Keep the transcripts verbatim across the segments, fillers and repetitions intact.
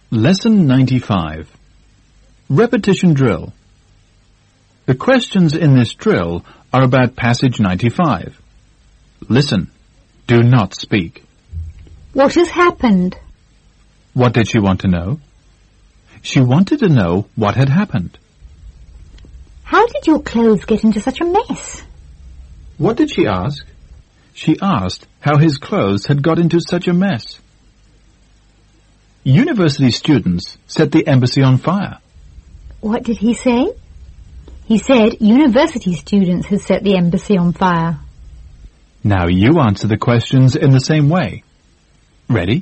Lesson ninety-five. Repetition drill. The questions in this drill are about passage ninety-five. Listen. Do not speak. What has happened? What did she want to know? She wanted to know what had happened. How did your clothes get into such a mess? What did she ask? She asked how his clothes had got into such a mess. University students set the embassy on fire. What did he say? He said university students had set the embassy on fire. Now you answer the questions in the same way. Ready?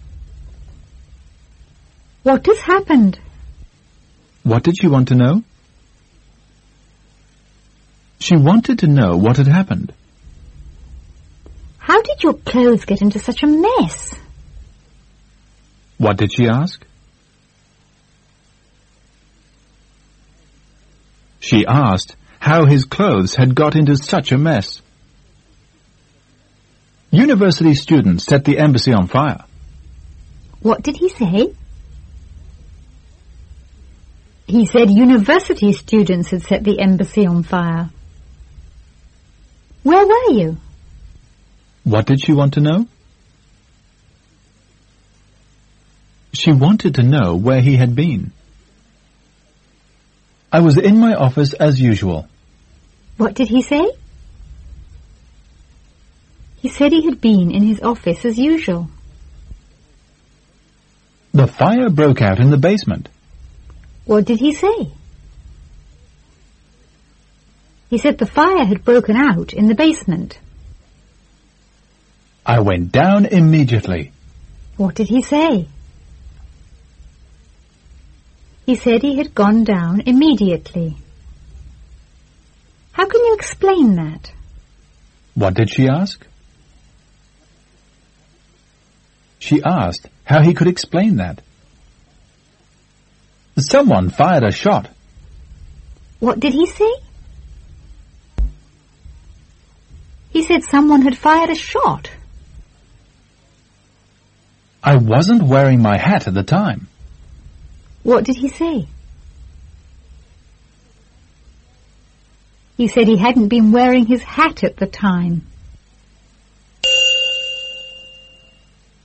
What has happened? What did she want to know? She wanted to know what had happened. How did your clothes get into such a mess? What did she ask? She asked how his clothes had got into such a mess. University students set the embassy on fire. What did he say? He said university students had set the embassy on fire. Where were you? What did she want to know? She wanted to know where he had been. I was in my office as usual. What did he say? He said he had been in his office as usual. The fire broke out in the basement. What did he say? He said the fire had broken out in the basement. I went down immediately. What did he say? He said he had gone down immediately. How can you explain that? What did she ask? She asked how he could explain that. Someone fired a shot. What did he say? He said someone had fired a shot. I wasn't wearing my hat at the time. What did he say? He said he hadn't been wearing his hat at the time.